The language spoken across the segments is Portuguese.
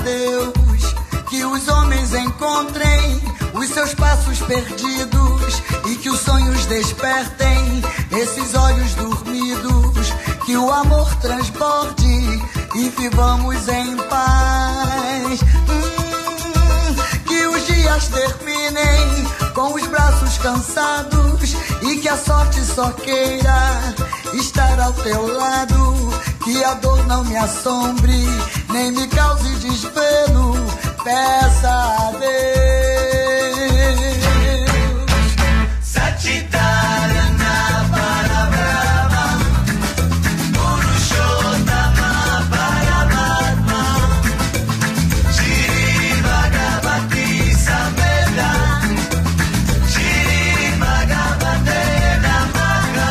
Deus que os homens encontrem os seus passos perdidos e que os sonhos despertem esses olhos dormidos, que o amor transborde e vivamos em paz. Que os dias terminem com os braços cansados e que a sorte só queira estar ao teu lado, que a dor não me assombre nem me cause desvelo. Peça a Deus. Satchitarana Parabrahma Purushottama Paramatma Shri Bhagavati Samveda Shri Bhagavate Namaha.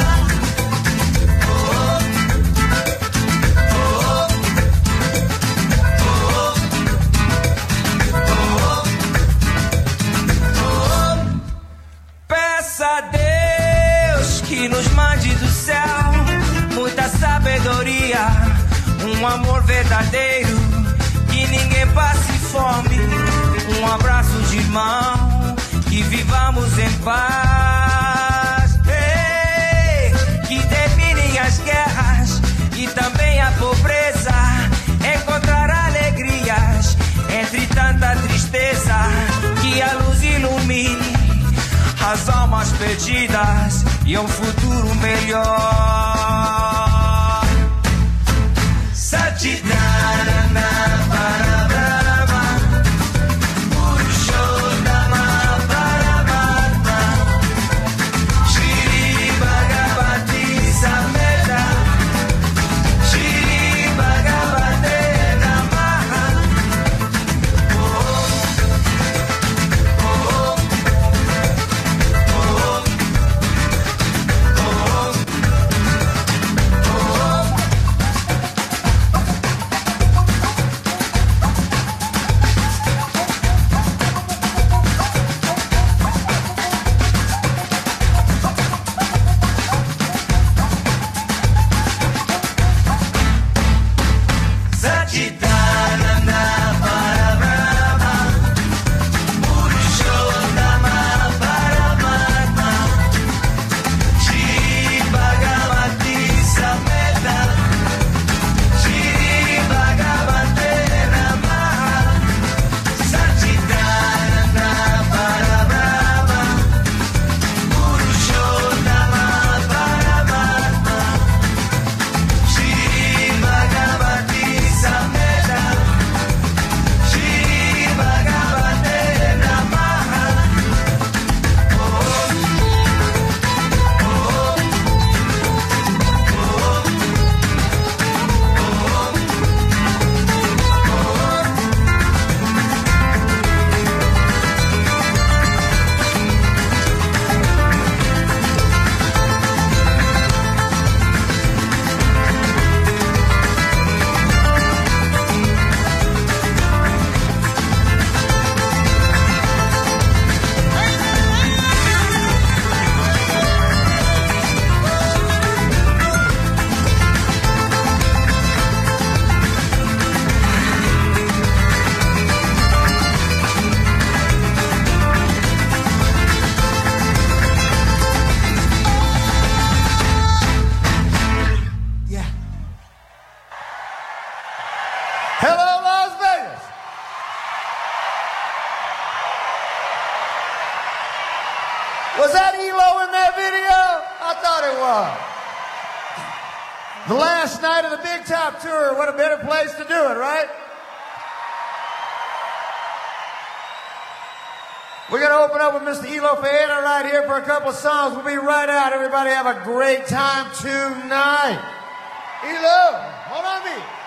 Peça a Deus que nos mande do céu muita sabedoria, um amor verdadeiro, que ninguém passe fome, um abraço de mão, que vivamos em paz. Ei, que terminem as guerras e também a pobreza, encontrar alegrias entre tanta tristeza, que a luz ilumine as almas perdidas e um futuro melhor. Satchitarana Parabrahma Purushottama Paramatma Shri Bhagavati Samveda Shri Bhagavate Namaha. Satchitarana Parabrahma Purushottama Paramatma Shri Bhagavati Samveda Shri Bhagavate Namaha. Satchitarana Parabrahma Purushottama Paramatma Shri Bhagavati Samveda Shri Bhagavate Namaha. Yeah. Hello, Las Vegas. Was that ELO in that video? I thought it was. The last night of the Big Top Tour, what a better place to do it, right? We're going to open up with Mr. ELO Fajeda right here for a couple of songs. We'll be right out. Everybody have a great time tonight. ELO, hold on me.